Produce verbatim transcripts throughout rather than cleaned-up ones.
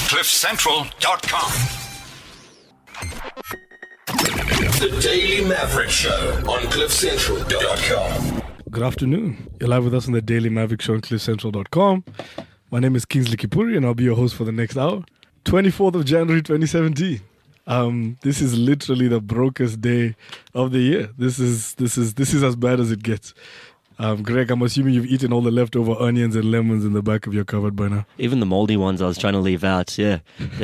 cliff central dot com. The Daily Maverick Show on cliff central dot com. Good afternoon. You're live with us on the Daily Maverick Show on cliff central dot com. My name is Kingsley Kipuri and I'll be your host for the next hour. twenty-fourth of January twenty seventeen. Um, this is literally the brokest day of the year. This is this is this is as bad as it gets. Um, Greg, I'm assuming you've eaten all the leftover onions and lemons in the back of your cupboard by now. Even the moldy ones I was trying to leave out, yeah.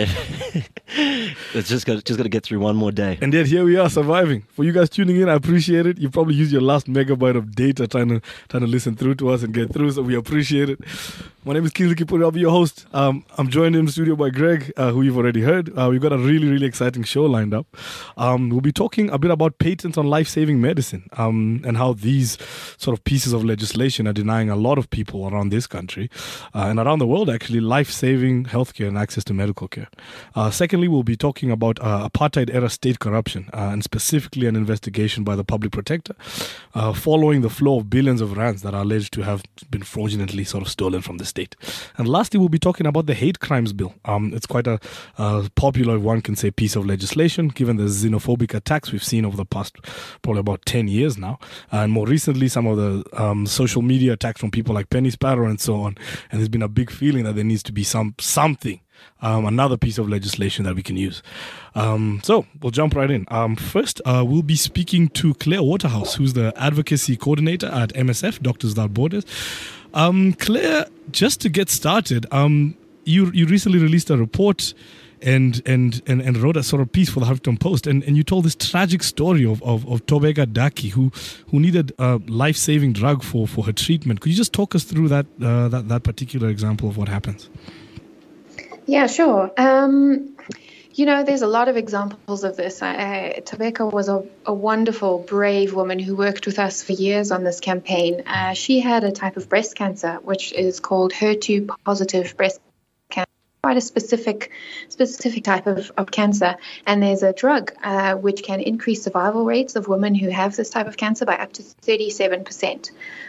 It's just got, just got to get through one more day. And yet here we are surviving. For you guys tuning in, I appreciate it. You probably used your last megabyte of data trying to trying to listen through to us and get through, so we appreciate it. My name is Kingsley Kipuri. I'll be your host. Um, I'm joined in the studio by Greg, uh, who you've already heard. Uh, we've got a really, really exciting show lined up. Um, we'll be talking a bit about patents on life-saving medicine um, and how these sort of pieces of legislation are denying a lot of people around this country uh, and around the world, actually, life-saving healthcare and access to medical care. Uh, secondly, we'll be talking about uh, apartheid-era state corruption uh, and specifically an investigation by the public protector uh, following the flow of billions of rands that are alleged to have been fraudulently sort of stolen from the state. And lastly, we'll be talking about the hate crimes bill. Um, it's quite a uh, popular, one can say, piece of legislation, given the xenophobic attacks we've seen over the past probably about ten years now. And more recently, some of the um, social media attacks from people like Penny Sparrow and so on. And there's been a big feeling that there needs to be some something, um, another piece of legislation that we can use. Um, so we'll jump right in. Um, first, uh, we'll be speaking to Claire Waterhouse, who's the advocacy coordinator at M S F, Doctors Without Borders. Um, Claire, just to get started, um, you you recently released a report and and, and, and wrote a sort of piece for the Huffington Post, and, and you told this tragic story of, of, of Thobeka Daki, who who needed a life-saving drug for, for her treatment. Could you just talk us through that uh, that, that particular example of what happens? Yeah, sure. Um, you know, there's a lot of examples of this. I, Thobeka was a, a wonderful, brave woman who worked with us for years on this campaign. Uh, she had a type of breast cancer, which is called H E R two positive breast cancer. Quite a specific specific type of, of cancer. And there's a drug uh, which can increase survival rates of women who have this type of cancer by up to thirty-seven percent.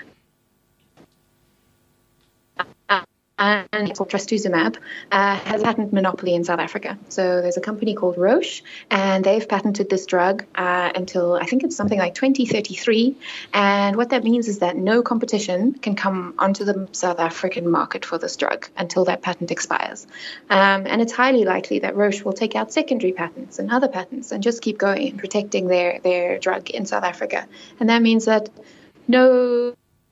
And it's called trastuzumab, uh, has a patent monopoly in South Africa. So there's a company called Roche, and they've patented this drug uh, until I think it's something like twenty thirty-three. And what that means is that no competition can come onto the South African market for this drug until that patent expires. Um, and it's highly likely that Roche will take out secondary patents and other patents and just keep going and protecting their, their drug in South Africa. And that means that no...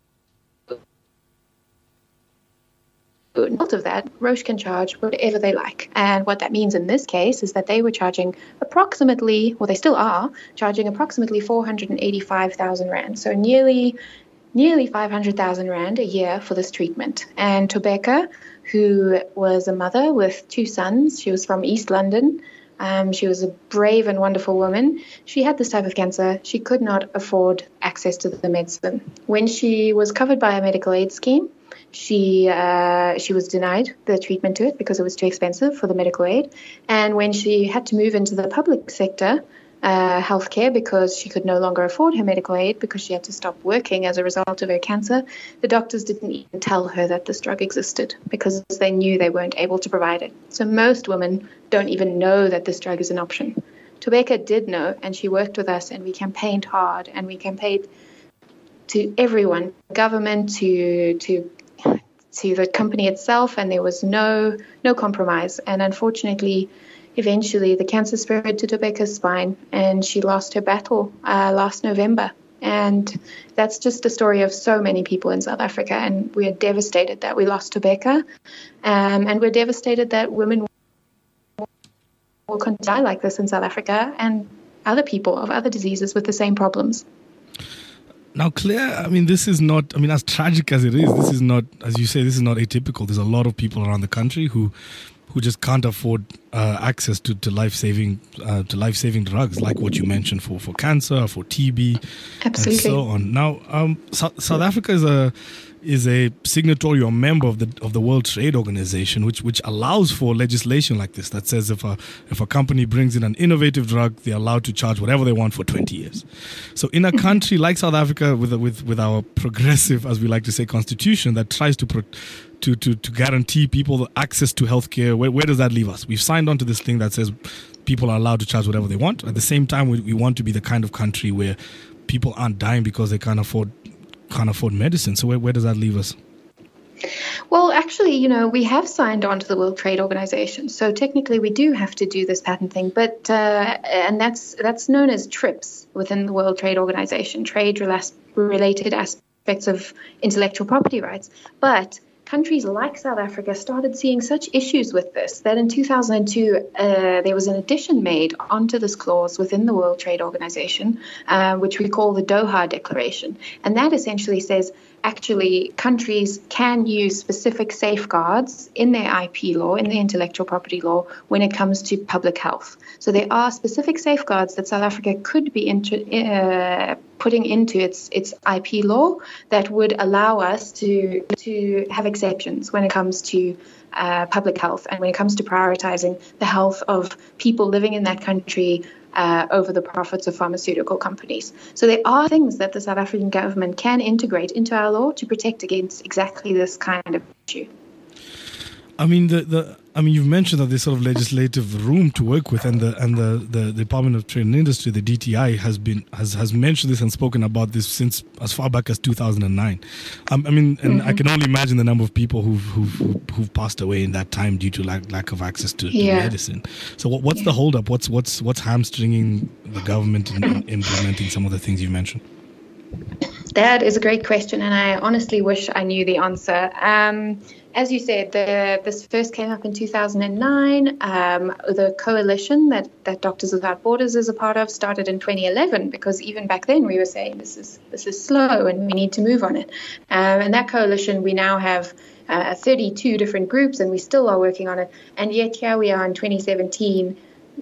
Not of that, Roche can charge whatever they like. And what that means in this case is that they were charging approximately, well, they still are, charging approximately four hundred eighty-five thousand rand. So nearly nearly five hundred thousand rand a year for this treatment. And Thobeka, who was a mother with two sons, she was from East London. Um, she was a brave and wonderful woman. She had this type of cancer. She could not afford access to the medicine. When she was covered by a medical aid scheme, She uh, she was denied the treatment to it because it was too expensive for the medical aid. And when she had to move into the public sector uh, healthcare because she could no longer afford her medical aid because she had to stop working as a result of her cancer, the doctors didn't even tell her that this drug existed because they knew they weren't able to provide it. So most women don't even know that this drug is an option. Thobeka did know, and she worked with us, and we campaigned hard, and we campaigned to everyone, government to to to the company itself, and there was no no compromise. And unfortunately, eventually the cancer spread to Thobeka's spine, and she lost her battle uh, last November. And that's just a story of so many people in South Africa, and we are devastated that we lost Thobeka, um, and we're devastated that women will continue to die like this in South Africa, and other people of other diseases with the same problems. Now, Claire, I mean, this is not, I mean, as tragic as it is, this is not, as you say, this is not atypical. There's a lot of people around the country who who just can't afford uh, access to, to life-saving uh, to life-saving drugs, like what you mentioned for, for cancer, for T B, Absolutely. and so on. Now, um, South, South Africa is a is a signatory or member of the of the World Trade Organization, which which allows for legislation like this that says if a if a company brings in an innovative drug, they're allowed to charge whatever they want for twenty years. So in a country like South Africa, with with with our progressive, as we like to say, constitution that tries to pro, to to to guarantee people access to healthcare, where where does that leave us? We've signed on to this thing that says people are allowed to charge whatever they want. At the same time, we, we want to be the kind of country where people aren't dying because they can't afford can't afford medicine. So where, where does that leave us? Well, actually, you know, we have signed on to the World Trade Organization, so technically we do have to do this patent thing. But uh, and that's that's known as TRIPS within the World Trade Organization, trade-related aspects of intellectual property rights. But countries like South Africa started seeing such issues with this that in two thousand two uh, there was an addition made onto this clause within the World Trade Organization, uh, which we call the Doha Declaration. And that essentially says actually countries can use specific safeguards in their I P law, in their intellectual property law, when it comes to public health. So there are specific safeguards that South Africa could be inter- uh, putting into its its I P law that would allow us to to have exceptions when it comes to uh, public health and when it comes to prioritizing the health of people living in that country uh, over the profits of pharmaceutical companies. So there are things that the South African government can integrate into our law to protect against exactly this kind of issue. I mean, the, the I mean, you've mentioned that there's sort of legislative room to work with, and the and the, the, the Department of Trade and Industry, the D T I, has been has, has mentioned this and spoken about this since as far back as two thousand nine. Um, I mean, and mm-hmm. I can only imagine the number of people who've who've, who've passed away in that time due to lack lack of access to, to yeah. medicine. So, what, what's yeah. the holdup? What's what's what's hamstringing the government in, in implementing some of the things you mentioned? That is a great question, and I honestly wish I knew the answer. Um, as you said, the, this first came up in two thousand nine. Um, the coalition that, that Doctors Without Borders is a part of started in twenty eleven, because even back then we were saying this is this is slow and we need to move on it. Um, and that coalition, we now have uh, thirty-two different groups, and we still are working on it. And yet here we are in twenty seventeen.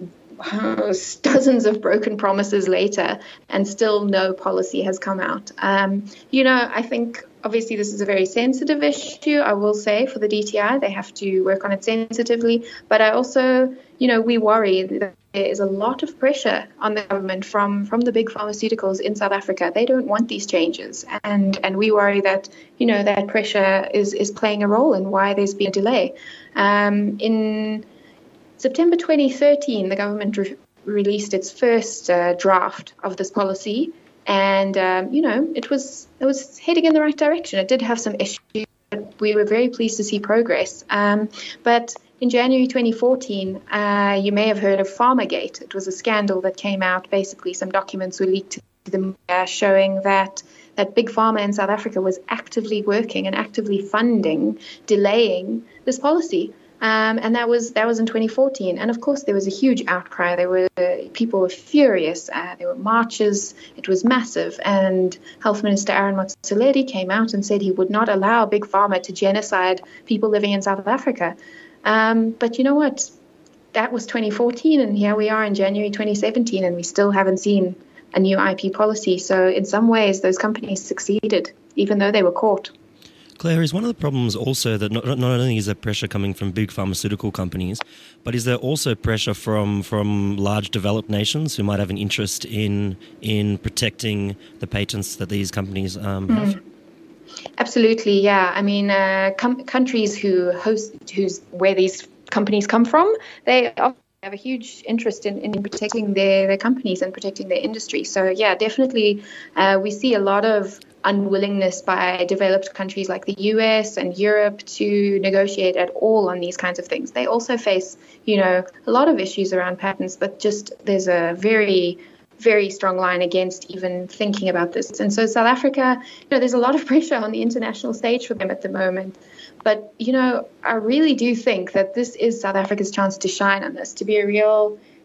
Dozens of broken promises later, and still no policy has come out. Um, you know, I think obviously this is a very sensitive issue, I will say, for the D T I. They have to work on it sensitively. But I also, you know, we worry that there is a lot of pressure on the government from, from the big pharmaceuticals in South Africa. They don't want these changes. And, and we worry that, you know, that pressure is, is playing a role in why there's been a delay. Um, in September twenty thirteen, the government re- released its first uh, draft of this policy, and um, you know it was it was heading in the right direction. It did have some issues, but we were very pleased to see progress. Um, but in January twenty fourteen, uh, you may have heard of Pharmagate. It was a scandal that came out. Basically, some documents were leaked to the media showing that that Big Pharma in South Africa was actively working and actively funding, delaying this policy. Um, and that was that was in twenty fourteen. And of course, there was a huge outcry. There were uh, people were furious. Uh, there were marches. It was massive. And Health Minister Aaron Motsoaledi came out and said he would not allow Big Pharma to genocide people living in South Africa. Um, but you know what? That was twenty fourteen, and here we are in January twenty seventeen, and we still haven't seen a new I P policy. So in some ways, those companies succeeded, even though they were caught. Claire, is one of the problems also that not, not only is there pressure coming from big pharmaceutical companies, but is there also pressure from from large developed nations who might have an interest in in protecting the patents that these companies um, have? Mm. Absolutely, yeah. I mean, uh, com- countries who host, who's where these companies come from, they have a huge interest in, in protecting their, their companies and protecting their industry. So, yeah, definitely uh, we see a lot of unwillingness by developed countries like the U S and Europe to negotiate at all on these kinds of things. They also face, you know, a lot of issues around patents, but just there's a very, very strong line against even thinking about this. And so South Africa, you know, there's a lot of pressure on the international stage for them at the moment. But, you know, I really do think that this is South Africa's chance to shine on this, to be a real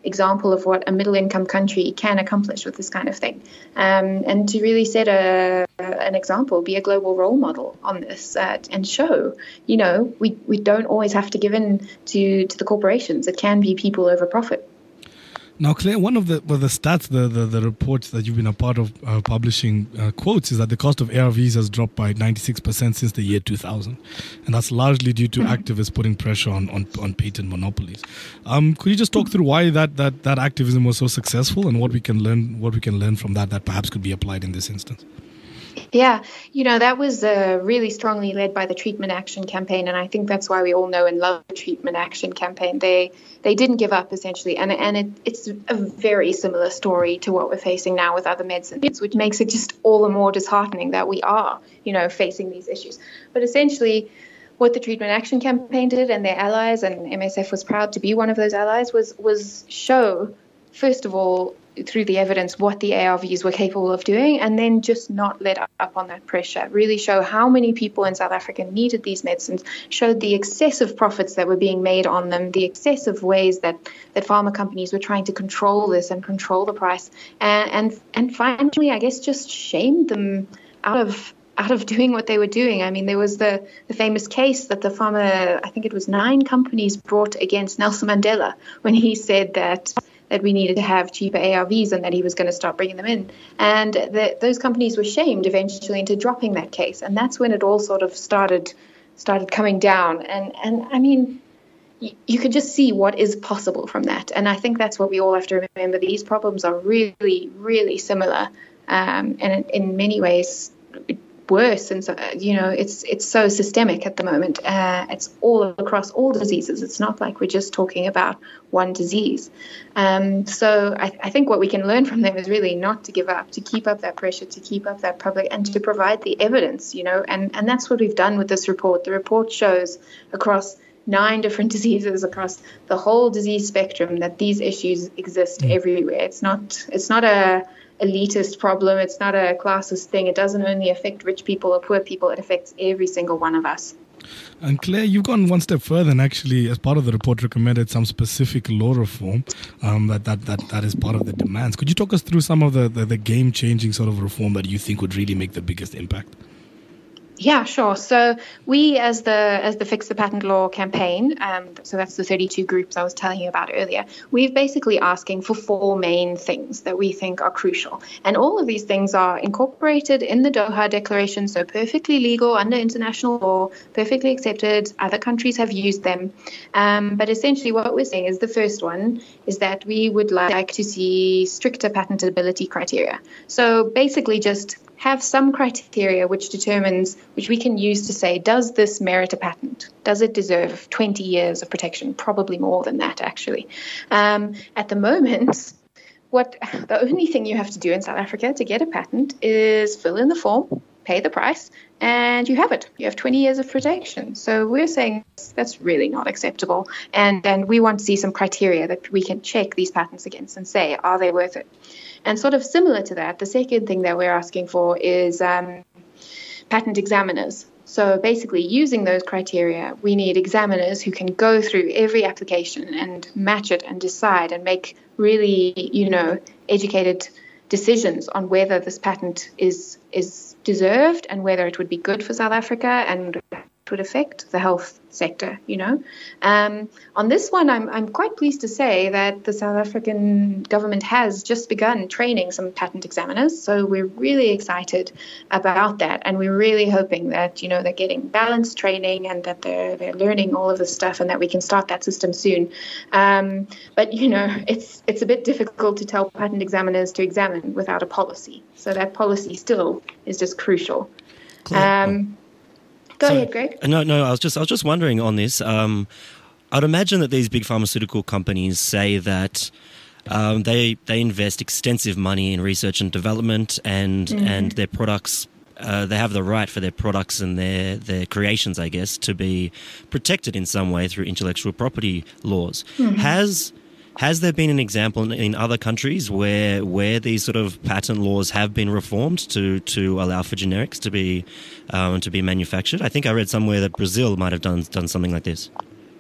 example of what a middle-income country can accomplish with this kind of thing. Um, and to really set a, an example, be a global role model on this, uh, and show, you know, we, we don't always have to give in to, to the corporations. It can be people over profit. Now, Claire, one of the well, the stats, the, the, the reports that you've been a part of uh, publishing uh, quotes is that the cost of A R Vs has dropped by ninety-six percent since the year two thousand. And that's largely due to activists putting pressure on, on, on patent monopolies. Um, could you just talk through why that, that, that activism was so successful and what we can learn what we can learn from that that perhaps could be applied in this instance? Yeah, you know, that was uh, really strongly led by the Treatment Action Campaign, and I think that's why we all know and love the Treatment Action Campaign. They they didn't give up, essentially, and and it, it's a very similar story to what we're facing now with other medicines, which makes it just all the more disheartening that we are, you know, facing these issues. But essentially, what the Treatment Action Campaign did, and their allies, and M S F was proud to be one of those allies, was was show, first of all, through the evidence, what the A R Vs were capable of doing, and then just not let up on that pressure. Really show how many people in South Africa needed these medicines, showed the excessive profits that were being made on them, the excessive ways that, that pharma companies were trying to control this and control the price, and and, and finally, I guess, just shamed them out of out of doing what they were doing. I mean, there was the, the famous case that the pharma, I think it was nine companies brought against Nelson Mandela when he said that that we needed to have cheaper A R Vs and that he was going to start bringing them in. And the, those companies were shamed eventually into dropping that case. And that's when it all sort of started started coming down. And, and I mean, y- you could just see what is possible from that. And I think that's what we all have to remember. These problems are really, really similar, um, and in, in many ways worse. And so, you know, it's it's so systemic at the moment. Uh, it's all across all diseases. It's not like we're just talking about one disease. Um, so I, I think what we can learn from them is really not to give up, to keep up that pressure, to keep up that public, and to provide the evidence, you know, and, and that's what we've done with this report. The report shows across nine different diseases, across the whole disease spectrum, that these issues exist mm. everywhere. It's not it's not a elitist problem. It's not a classist thing. It doesn't only affect rich people or poor people. It affects every single one of us. And Claire, you've gone one step further and actually, as part of the report, recommended some specific law reform um, that, that, that, that is part of the demands. Could you talk us through some of the, the, the game-changing sort of reform that you think would really make the biggest impact? Yeah, sure. So we, as the as the Fix the Patent Law campaign, um, so that's the thirty-two groups I was telling you about earlier, we're basically asking for four main things that we think are crucial. And all of these things are incorporated in the Doha Declaration, so perfectly legal under international law, perfectly accepted. Other countries have used them. Um, but essentially what we're saying is the first one is that we would like to see stricter patentability criteria. So basically just have some criteria which determines, which we can use to say, does this merit a patent? Does it deserve twenty years of protection? Probably more than that, actually. Um, at the moment, what the only thing you have to do in South Africa to get a patent is fill in the form, pay the price, and you have it. You have twenty years of protection. So we're saying that's really not acceptable. And, and we want to see some criteria that we can check these patents against and say, are they worth it? And sort of similar to that, the second thing that we're asking for is um, patent examiners. So basically, using those criteria, we need examiners who can go through every application and match it and decide and make really, you know, educated decisions on whether this patent is is deserved and whether it would be good for South Africa and would affect the health sector, you know. Um, on this one, I'm I'm quite pleased to say that the South African government has just begun training some patent examiners. So we're really excited about that, and we're really hoping that, you know, they're getting balanced training and that they're they're learning all of this stuff, and that we can start that system soon. Um, but you know, it's it's a bit difficult to tell patent examiners to examine without a policy. So that policy still is just crucial. Cool. Um, Go so, ahead, Greg. No, no. I was just, I was just wondering on this. Um, I'd imagine that these big pharmaceutical companies say that um, they they invest extensive money in research and development, and mm-hmm. and their products. Uh, they have the right for their products and their their creations, I guess, to be protected in some way through intellectual property laws. Mm-hmm. Has Has there been an example in, in other countries where where these sort of patent laws have been reformed to, to allow for generics to be um, to be manufactured? I think I read somewhere that Brazil might have done done something like this.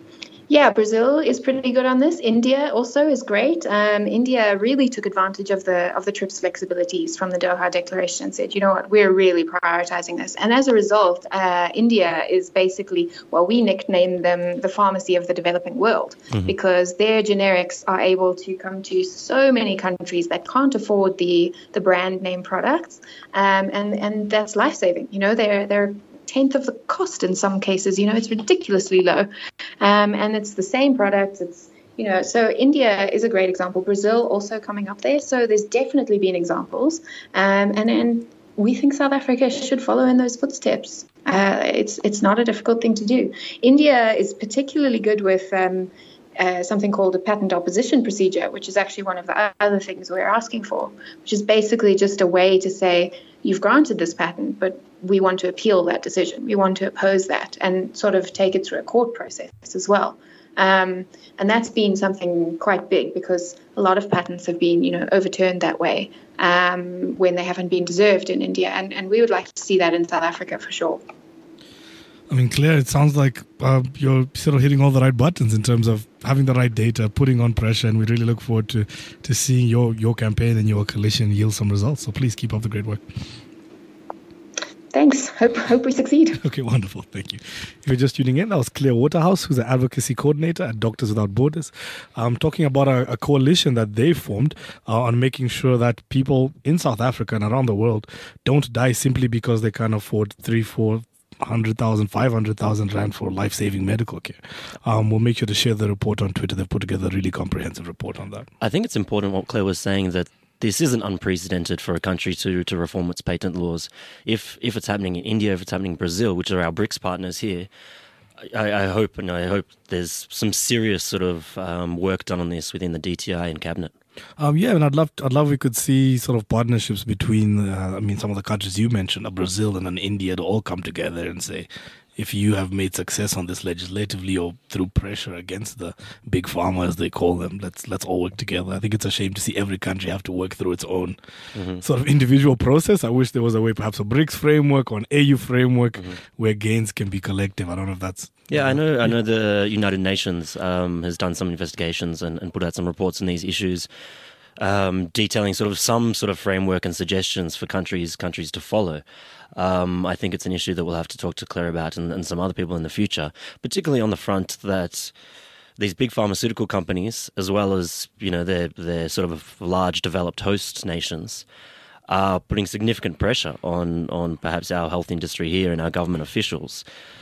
Yeah, Brazil is pretty good on this. India also is great. Um, India really took advantage of the of the TRIPS flexibilities from the Doha Declaration and said, you know what, we're really prioritizing this. And as a result, uh, India is basically, well, we nickname them the pharmacy of the developing world mm-hmm. because their generics are able to come to so many countries that can't afford the the brand name products, um, and and that's life saving. You know, they're they're tenth of the cost in some cases. You know, it's ridiculously low, um, and it's the same product. It's, you know, so India is a great example. Brazil also coming up there. So there's definitely been examples, um, and and we think South Africa should follow in those footsteps. Uh, it's it's not a difficult thing to do. India is particularly good with um, uh, something called a patent opposition procedure, which is actually one of the other things we're asking for, which is basically just a way to say, you've granted this patent, but we want to appeal that decision. We want to oppose that and sort of take it through a court process as well. Um, and that's been something quite big because a lot of patents have been, you know, overturned that way um, when they haven't been deserved in India. And, and we would like to see that in South Africa for sure. I mean, Claire, it sounds like uh, you're sort of hitting all the right buttons in terms of having the right data, putting on pressure, and we really look forward to, to seeing your, your campaign and your coalition yield some results. So please keep up the great work. Thanks. Hope hope we succeed. Okay, wonderful. Thank you. If you're just tuning in, that was Claire Waterhouse, who's the advocacy coordinator at Doctors Without Borders, um, talking about a, a coalition that they formed uh, on making sure that people in South Africa and around the world don't die simply because they can't afford three, four, hundred thousand, five hundred thousand rand for life-saving medical care. Um, we'll make sure to share the report on Twitter. They've put together a really comprehensive report on that. I think it's important what Claire was saying, that this isn't unprecedented for a country to, to reform its patent laws. If if it's happening in India, if it's happening in Brazil, which are our BRICS partners here, I, I hope and I hope there's some serious sort of um, work done on this within the D T I and cabinet. Um, yeah, and I'd love, I'd love we could see sort of partnerships between, uh, I mean, some of the countries you mentioned, uh, Brazil and an India, to all come together and say, if you have made success on this legislatively or through pressure against the big pharma, as they call them, let's let's all work together. I think it's a shame to see every country have to work through its own mm-hmm. sort of individual process. I wish there was a way, perhaps a BRICS framework or an A U framework mm-hmm. where gains can be collective. I don't know if that's... Yeah, I know. I know the United Nations um, has done some investigations and, and put out some reports on these issues, um, detailing sort of some sort of framework and suggestions for countries countries to follow. Um, I think it's an issue that we'll have to talk to Claire about and, and some other people in the future, particularly on the front that these big pharmaceutical companies, as well as, you know, their their sort of large developed host nations, are putting significant pressure on on perhaps our health industry here and our government officials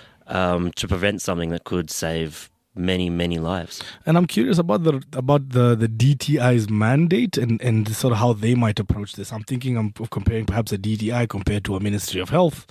um, to prevent something that could save many, many lives. And I'm curious about the about the, the D T I's mandate and, and sort of how they might approach this. I'm thinking of comparing perhaps a D T I compared to a Ministry of Health,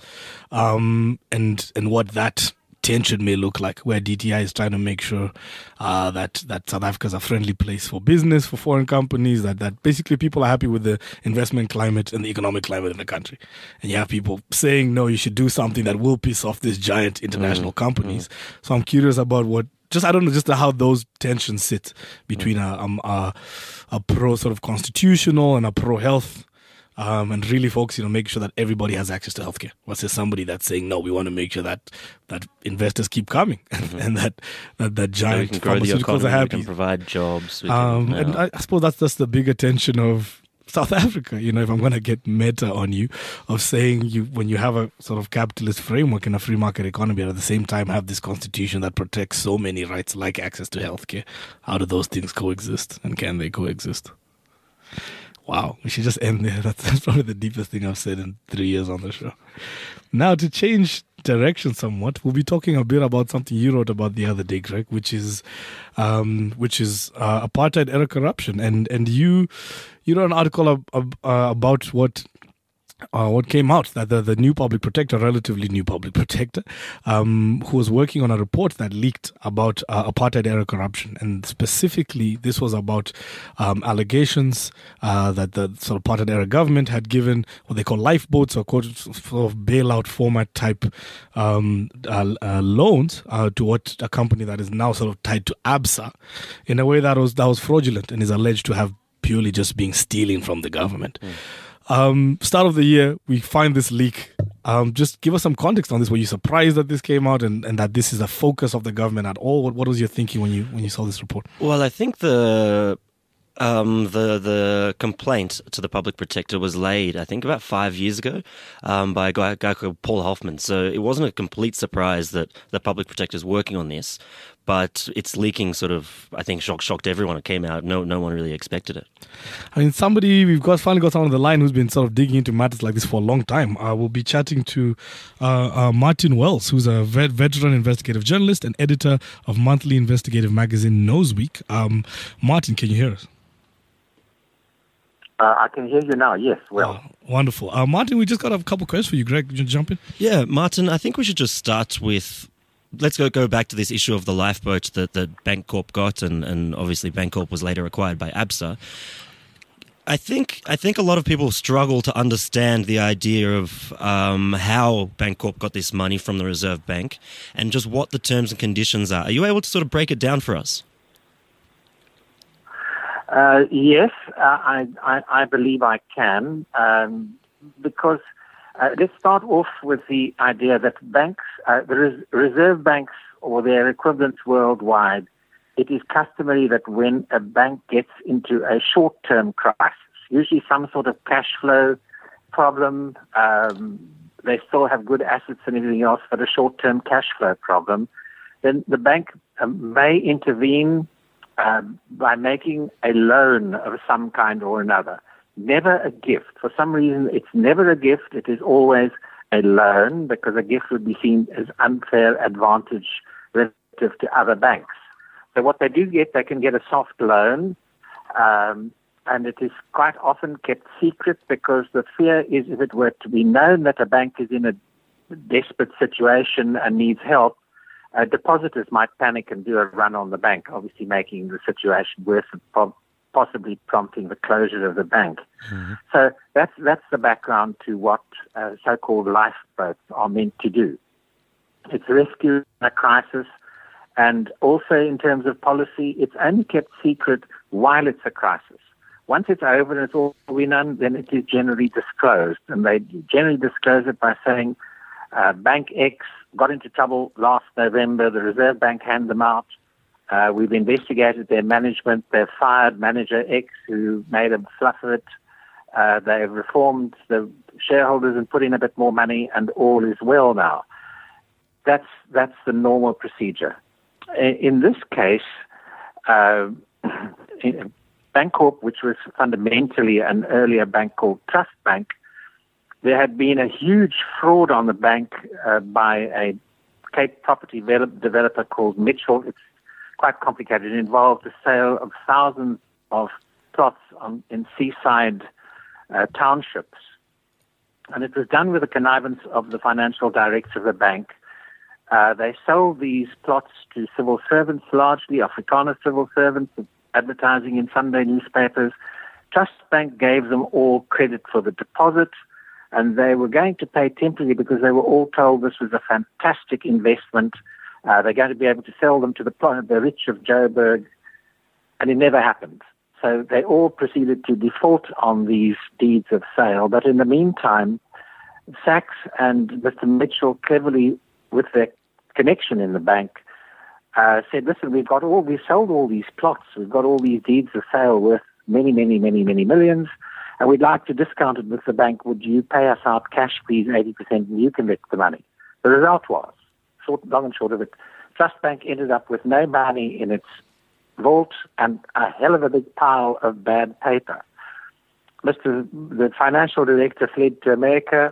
um, and and what that tension may look like, where D T I is trying to make sure uh, that that South Africa is a friendly place for business, for foreign companies, that, that basically people are happy with the investment climate and the economic climate in the country. And you have people saying, no, you should do something that will piss off these giant international mm-hmm. companies. Mm-hmm. So I'm curious about what, just, I don't know, just how those tensions sit between a, um, a, a pro sort of constitutional and a pro health, um, and really focusing on making sure that everybody has access to healthcare. Versus somebody that's saying, no, we want to make sure that, that investors keep coming mm-hmm. and that, that, that giant so pharmaceuticals are happy. We can provide jobs. We um, can, and I, I suppose that's just the bigger tension of South Africa, you know, if I'm going to get meta on you, of saying you when you have a sort of capitalist framework in a free market economy, and at the same time have this constitution that protects so many rights like access to healthcare, how do those things coexist, and can they coexist? Wow, we should just end there. That's, that's probably the deepest thing I've said in three years on the show. Now, to change direction somewhat, we'll be talking a bit about something you wrote about the other day, Greg, which is um, which is uh, apartheid era corruption, and and you you wrote an article ab- ab- uh, about what. Uh, what came out that the, the new public protector, relatively new public protector, um, who was working on a report that leaked about uh, apartheid era corruption, and specifically this was about um, allegations uh, that the sort of apartheid era government had given what they call lifeboats or quote, sort of bailout format type um, uh, uh, loans uh, to what a company that is now sort of tied to ABSA in a way that was that was fraudulent and is alleged to have purely just been stealing from the government. Mm. Um, start of the year, we find this leak. Um, just give us some context on this. Were you surprised that this came out and, and that this is a focus of the government at all? What, what was your thinking when you when you saw this report? Well, I think the um, the the complaint to the public protector was laid, I think, about five years ago um, by a guy, a guy called Paul Hoffman. So it wasn't a complete surprise that the public protector is working on this, but its leaking sort of, I think, shocked, shocked everyone. It came out. No, no one really expected it. I mean, somebody, we've got finally got someone on the line who's been sort of digging into matters like this for a long time. Uh, we'll be chatting to uh, uh, Martin Wells, who's a vet, veteran investigative journalist and editor of monthly investigative magazine Noseweek. Um, Martin, can you hear us? Uh, I can hear you now, yes, well. Oh, wonderful. Uh, Martin, we just got a couple questions for you. Greg, you jump in? Yeah, Martin, I think we should just start with, let's go go back to this issue of the lifeboat that, that Bancorp got, and, and obviously Bancorp was later acquired by ABSA. I think I think a lot of people struggle to understand the idea of um, how Bancorp got this money from the Reserve Bank and just what the terms and conditions are. Are you able to sort of break it down for us? Uh, yes, uh, I, I, I believe I can, um, because uh, let's start off with the idea that banks, uh, the res- reserve banks or their equivalents worldwide, it is customary that when a bank gets into a short-term crisis, usually some sort of cash flow problem, um, they still have good assets and everything else, but a short-term cash flow problem, then the bank um, may intervene Uh, by making a loan of some kind or another. Never a gift. For some reason, it's never a gift. It is always a loan, because a gift would be seen as unfair advantage relative to other banks. So what they do get, they can get a soft loan, um, and it is quite often kept secret, because the fear is if it were to be known that a bank is in a desperate situation and needs help, Uh, depositors might panic and do a run on the bank, obviously making the situation worse and po- possibly prompting the closure of the bank. Mm-hmm. So that's that's the background to what uh, so-called lifeboats are meant to do. It's rescue in a crisis, and also in terms of policy, it's only kept secret while it's a crisis. Once it's over and it's all we know, then it is generally disclosed, and they generally disclose it by saying, uh, Bank X got into trouble last November. The Reserve Bank handed them out. Uh, we've investigated their management. They've fired manager X who made a fluff of it. Uh, they've reformed the shareholders and put in a bit more money, and all is well now. That's that's the normal procedure. In this case, uh, Bancorp, which was fundamentally an earlier bank called Trust Bank, there had been a huge fraud on the bank uh, by a Cape property developer called Mitchell. It's quite complicated. It involved the sale of thousands of plots on, in seaside uh, townships. And it was done with the connivance of the financial director of the bank. Uh, they sold these plots to civil servants, largely Afrikaner civil servants, advertising in Sunday newspapers. Trust Bank gave them all credit for the deposit, and they were going to pay temporarily because they were all told this was a fantastic investment. Uh, they're going to be able to sell them to the, the rich of Joburg, and it never happened. So they all proceeded to default on these deeds of sale. But in the meantime, Sachs and Mister Mitchell, cleverly with their connection in the bank, uh, said, listen, we've got all, we sold all these plots. We've got all these deeds of sale worth many, many, many, many millions. And we'd like to discount it with the bank. Would you pay us out cash, please, eighty percent, and you collect the money? The result was, short, long and short of it, Trust Bank ended up with no money in its vault and a hell of a big pile of bad paper. Mister The financial director fled to America,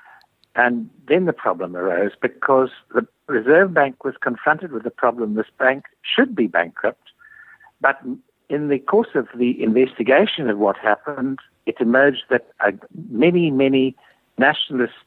and then the problem arose because the Reserve Bank was confronted with the problem this bank should be bankrupt, but in the course of the investigation of what happened, it emerged that uh, many, many nationalist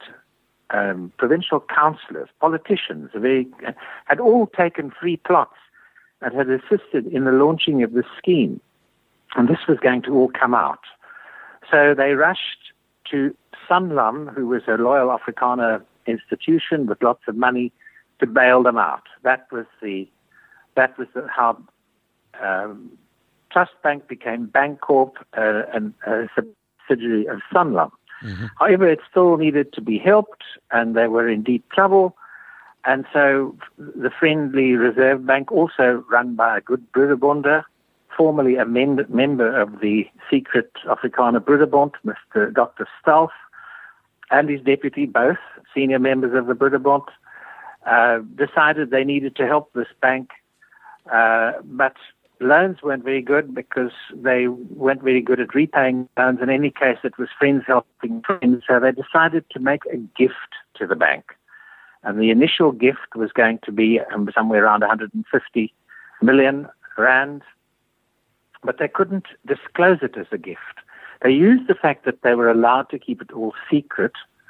um, provincial councillors, politicians, very, uh, had all taken free plots and had assisted in the launching of this scheme. And this was going to all come out. So they rushed to Sanlam, who was a loyal Afrikaner institution with lots of money, to bail them out. That was the, that was the, how um, Trust Bank became Bancorp, uh, and a subsidiary of Sanlam. Mm-hmm. However, it still needed to be helped, and they were in deep trouble. And so the friendly Reserve Bank, also run by a good Broederbonder, formerly a mem- member of the secret Afrikaner Broederbond, Mister Doctor Stalf, and his deputy, both senior members of the Broederbond, uh, decided they needed to help this bank. Uh, but loans weren't very good because they weren't very good at repaying loans. In any case, it was friends helping friends. So they decided to make a gift to the bank. And the initial gift was going to be um, somewhere around one hundred fifty million rand. But they couldn't disclose it as a gift. They used the fact that they were allowed to keep it all secret,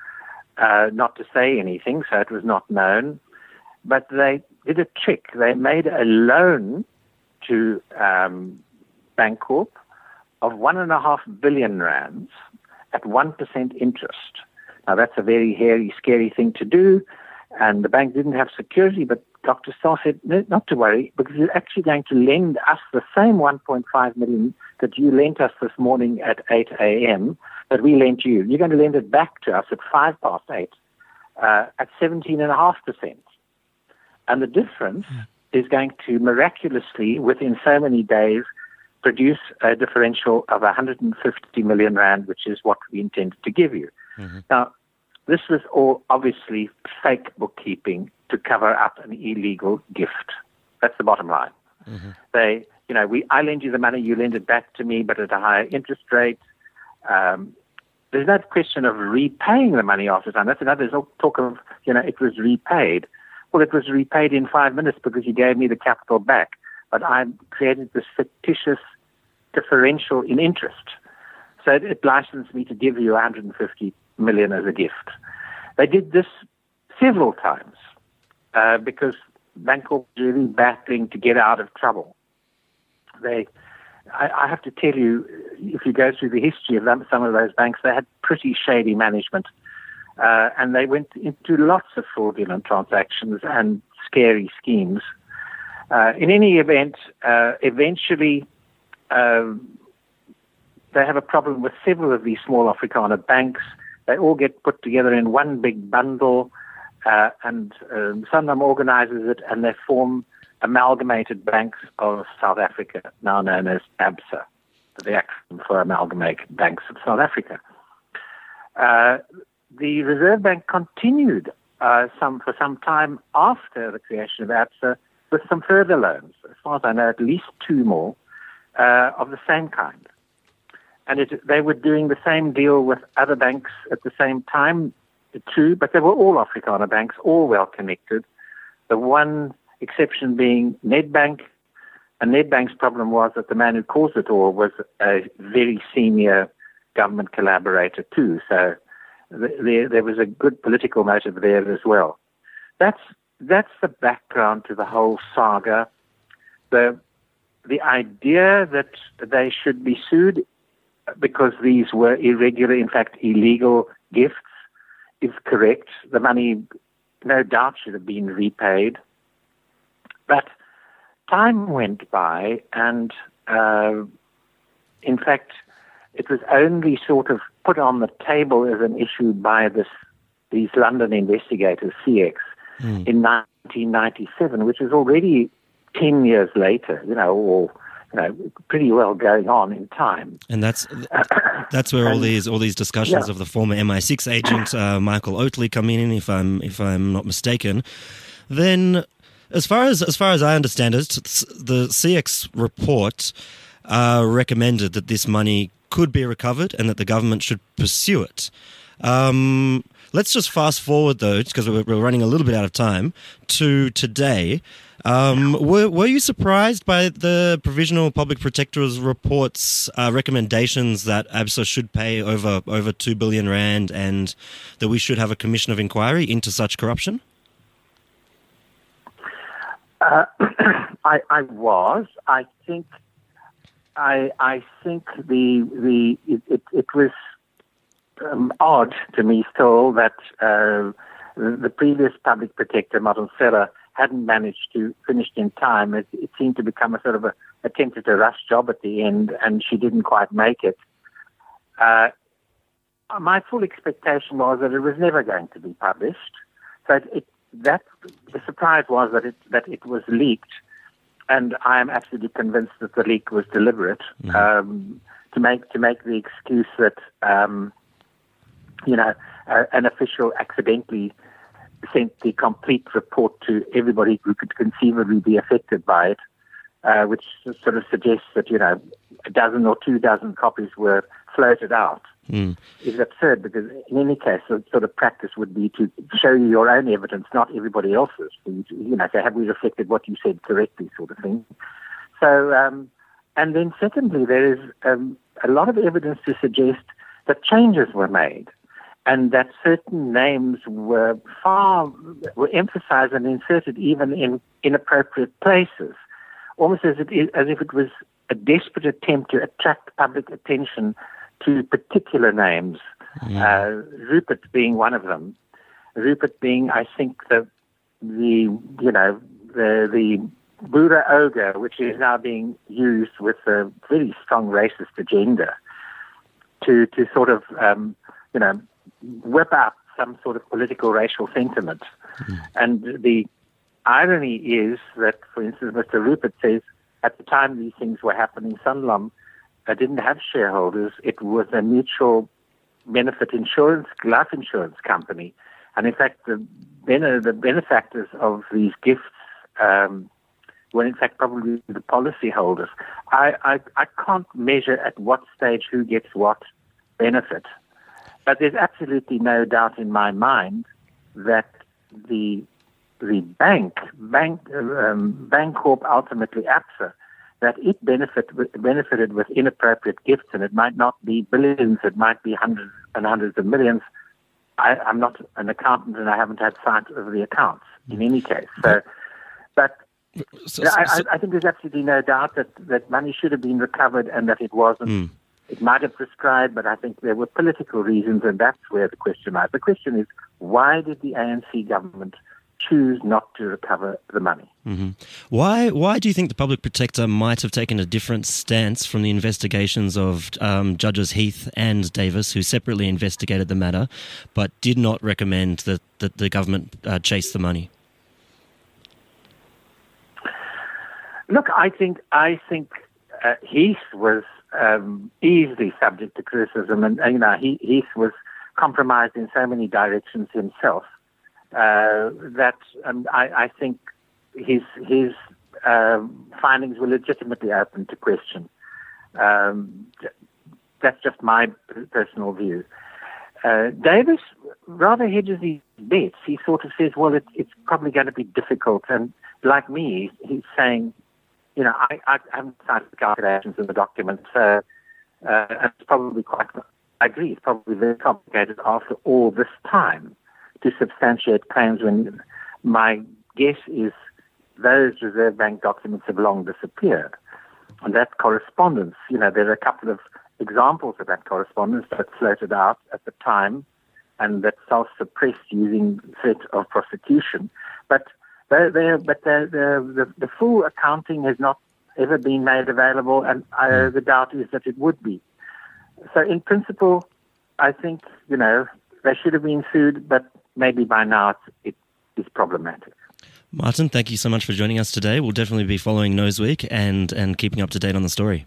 uh, not to say anything, so it was not known. But they did a trick. They made a loan to um, Bancorp of one and a half billion rands at one percent interest. Now that's a very hairy, scary thing to do, and the bank didn't have security, but Doctor Starr said, no, not to worry, because you're actually going to lend us the same one point five million that you lent us this morning at eight a.m. that we lent you. You're going to lend it back to us at five past eight uh, at seventeen point five percent. And the difference mm. is going to miraculously, within so many days, produce a differential of one hundred fifty million rand, which is what we intended to give you. Mm-hmm. Now, this was all obviously fake bookkeeping to cover up an illegal gift. That's the bottom line. Mm-hmm. They, you know, we, I lend you the money, you lend it back to me, but at a higher interest rate. Um, there's no question of repaying the money after time. That's another talk of, you know, it was repaid. Well, it was repaid in five minutes because you gave me the capital back. But I created this fictitious differential in interest. So it, it licensed me to give you one hundred fifty million as a gift. They did this several times uh, because Bancorp was really battling to get out of trouble. They, I, I have to tell you, if you go through the history of them, some of those banks, they had pretty shady management. Uh, and they went into lots of fraudulent transactions and scary schemes. Uh, in any event, uh, eventually uh, they have a problem with several of these small Afrikaner banks. They all get put together in one big bundle, uh, and um, Sanlam organizes it, and they form Amalgamated Banks of South Africa, now known as ABSA, the acronym for Amalgamated Banks of South Africa. Uh, The Reserve Bank continued uh, some for some time after the creation of ABSA with some further loans. As far as I know, at least two more uh, of the same kind. And it, they were doing the same deal with other banks at the same time too, but they were all Afrikaner banks, all well connected. The one exception being Nedbank. And Nedbank's problem was that the man who caused it all was a very senior government collaborator too. So There, there was a good political motive there as well. That's that's the background to the whole saga. The the idea that they should be sued because these were irregular, in fact, illegal gifts, is correct. The money, no doubt, should have been repaid. But time went by, and uh, in fact, it was only sort of put on the table as an issue by this these London investigators, C X, mm. in nineteen ninety-seven, which is already ten years later, you know, or you know, pretty well going on in time. And that's that's where all these all these discussions yeah. of the former M I six agent uh, Michael Oatley come in, if I'm if I'm not mistaken. Then, as far as as far as I understand it, the C X report uh, recommended that this money could be recovered and that the government should pursue it. Um, let's just fast forward, though, because we're, we're running a little bit out of time, to today. Um, were, were you surprised by the Provisional Public Protector's report's uh, recommendations that ABSA should pay over, over two billion rand and that we should have a commission of inquiry into such corruption? Uh, I, I was. I think I, I think the the it, it, it was um, odd to me still that uh, the, the previous public protector, Madonsela, hadn't managed to finish in time. It, it seemed to become a sort of a attempted a rush job at the end, and she didn't quite make it. Uh, my full expectation was that it was never going to be published. So it, it, that the surprise was that it that it was leaked, and I am absolutely convinced that the leak was deliberate mm. um, to make to make the excuse that um, you know uh, an official accidentally sent the complete report to everybody who could conceivably be affected by it, uh, which sort of suggests that you know a dozen or two dozen copies were floated out. Mm. Is absurd, because in any case, the sort of practice would be to show you your own evidence, not everybody else's. You, you know, so have we reflected what you said correctly, sort of thing. So, um, and then secondly, there is um, a lot of evidence to suggest that changes were made, and that certain names were far were emphasized and inserted even in inappropriate places, almost as, it, as if it was a desperate attempt to attract public attention to particular names, yeah. uh, Rupert being one of them. Rupert being, I think, the the you know the the Boer ogre, which is now being used with a very strong racist agenda to to sort of um, you know whip out some sort of political racial sentiment. Mm. And the irony is that, for instance, Mister Rupert says at the time these things were happening, Sanlam I didn't have shareholders. It was a mutual benefit insurance, life insurance company. And in fact, the, bene- the benefactors of these gifts um, were in fact probably the policyholders. I, I, I can't measure at what stage who gets what benefit. But there's absolutely no doubt in my mind that the the bank, bank um, Bancorp, ultimately ABSA, that it benefit, benefited with inappropriate gifts, and it might not be billions, it might be hundreds and hundreds of millions. I, I'm not an accountant, and I haven't had sight of the accounts in any case. So, but so, you know, so, I, I think there's absolutely no doubt that, that money should have been recovered and that it wasn't. Mm. It might have prescribed, but I think there were political reasons, and that's where the question lies. The question is, why did the A N C government choose not to recover the money? Mm-hmm. Why Why do you think the Public Protector might have taken a different stance from the investigations of um, Judges Heath and Davis, who separately investigated the matter, but did not recommend that, that the government uh, chase the money? Look, I think I think uh, Heath was um, easily subject to criticism, and you know he, Heath was compromised in so many directions himself. Uh, that um, I, I think his his uh, findings were legitimately open to question. Um, that's just my personal view. Uh, Davis rather hedges his bets. He sort of says, well, it, it's probably going to be difficult. And like me, he's saying, you know, I, I haven't signed the calculations in the document, so uh, it's probably quite, I agree, it's probably very complicated after all this time to substantiate claims, when my guess is those Reserve Bank documents have long disappeared. And that correspondence, you know, there are a couple of examples of that correspondence that floated out at the time and that self-suppressed using threat of prosecution. But they're, they're, but they're, they're, the, the full accounting has not ever been made available, and I, the doubt is that it would be. So in principle, I think, you know, they should have been sued, but maybe by now it is problematic. Martin, thank you so much for joining us today. We'll definitely be following Noseweek and, and keeping up to date on the story.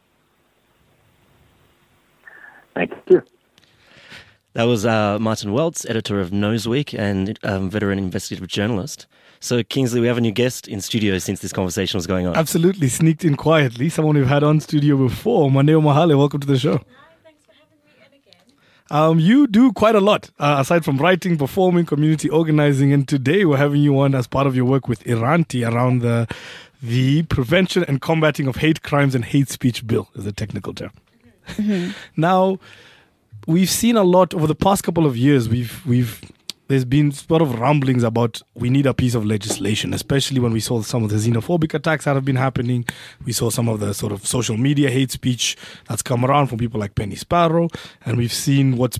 Thank you. That was uh, Martin Weltz, editor of Noseweek and um, veteran investigative journalist. So, Kingsley, we have a new guest in studio since this conversation was going on. Absolutely, sneaked in quietly. Someone we've had on studio before. Maneo Mahale, welcome to the show. Um, you do quite a lot, uh, aside from writing, performing, community organizing, and today we're having you on as part of your work with Iranti around the the Prevention and Combating of Hate Crimes and Hate Speech Bill, is a technical term. Mm-hmm. Now, we've seen a lot over the past couple of years. We've we've there's been sort of rumblings about we need a piece of legislation, especially when we saw some of the xenophobic attacks that have been happening. We saw some of the sort of social media hate speech that's come around from people like Penny Sparrow. And we've seen what's been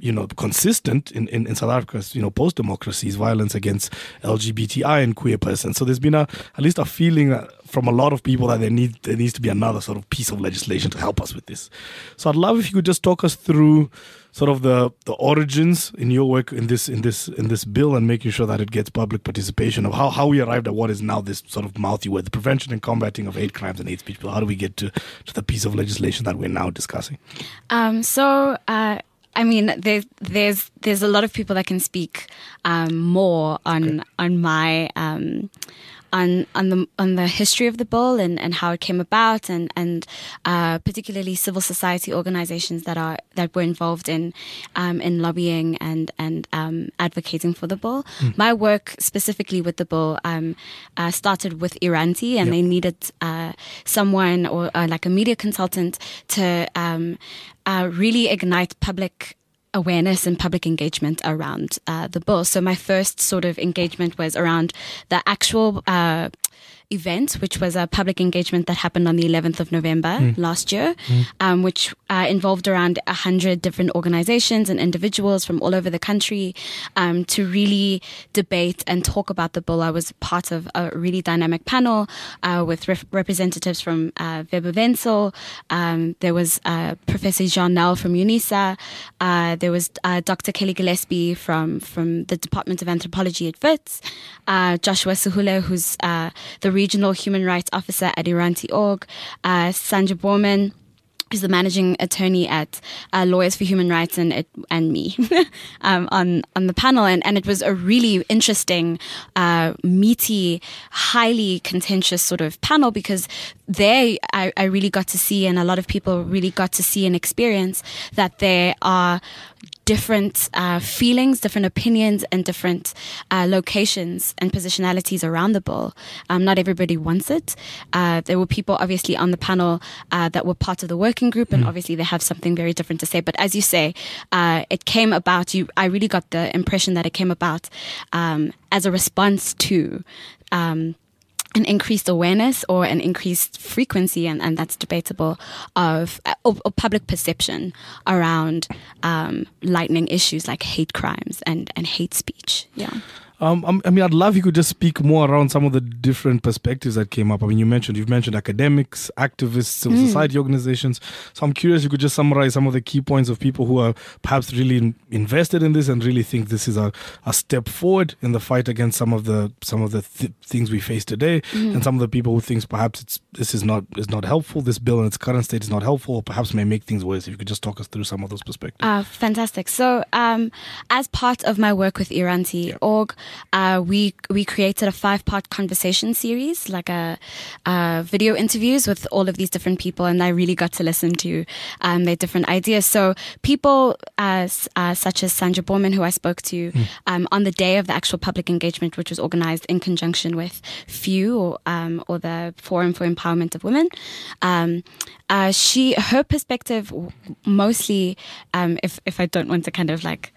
you know, consistent in, in, in South Africa's, you know, post-democracies, violence against L G B T I and queer persons. So there's been a, at least a feeling from a lot of people that there, need, there needs to be another sort of piece of legislation to help us with this. So I'd love if you could just talk us through sort of the, the origins in your work in this in this in this bill and making sure that it gets public participation of how, how we arrived at what is now this sort of mouthy word, the prevention and combating of hate crimes and hate speech bill. How do we get to, to the piece of legislation that we're now discussing? Um, so, uh, I mean, there's there's there's a lot of people that can speak um, more on okay. on my. Um, On, on the on the history of the bill and, and how it came about, and and uh, particularly civil society organizations that are that were involved in um, in lobbying and and um, advocating for the bill. Mm. My work specifically with the bill um, uh, started with Iranti, and yep. they needed uh, someone or uh, like a media consultant to um, uh, really ignite public awareness and public engagement around uh, the bill. So my first sort of engagement was around the actual uh, event, which was a public engagement that happened on the eleventh of November mm. last year, mm. um, which uh, involved around one hundred different organizations and individuals from all over the country um, to really debate and talk about the bill. I was part of a really dynamic panel uh, with rep- representatives from uh, Weber Wenzel. Um, there was uh, Professor Jean Nel from UNISA. Uh, there was uh, Doctor Kelly Gillespie from, from the Department of Anthropology at Wits. Uh, Joshua Suhule, who's uh, the Regional Human Rights Officer at Iranti dot org, uh, Sandra Borman, who's the managing attorney at uh, Lawyers for Human Rights, and it, and me um, on on the panel, and, and it was a really interesting, uh, meaty, highly contentious sort of panel, because there I, I really got to see, and a lot of people really got to see and experience that there are different uh, feelings, different opinions, and different uh, locations and positionalities around the bill. Um, not everybody wants it. Uh, there were people obviously on the panel uh, that were part of the working group, and mm. obviously they have something very different to say. But as you say, uh, it came about, you, I really got the impression that it came about um, as a response to um, an increased awareness or an increased frequency, and, and that's debatable, of, of, of public perception around um, lightning issues like hate crimes and, and hate speech. Yeah. Um, I mean, I'd love if you could just speak more around some of the different perspectives that came up. I mean, you mentioned, you've mentioned academics, activists, civil mm. society organizations. So I'm curious, you could just summarize some of the key points of people who are perhaps really in, invested in this and really think this is a, a step forward in the fight against some of the some of the th- things we face today, mm. and some of the people who think perhaps it's this is not is not helpful. This bill in its current state is not helpful, or perhaps may make things worse. If you could just talk us through some of those perspectives. Uh, fantastic. So um, as part of my work with Iranti dot org, Uh, we we created a five-part conversation series, like a, uh, video interviews with all of these different people, and I really got to listen to um, their different ideas. So people as uh, such as Sandra Borman, who I spoke to mm. um, on the day of the actual public engagement, which was organized in conjunction with F E W, or, um, or the Forum for Empowerment of Women. Um, uh, she, her perspective mostly, um, if if I don't want to kind of like,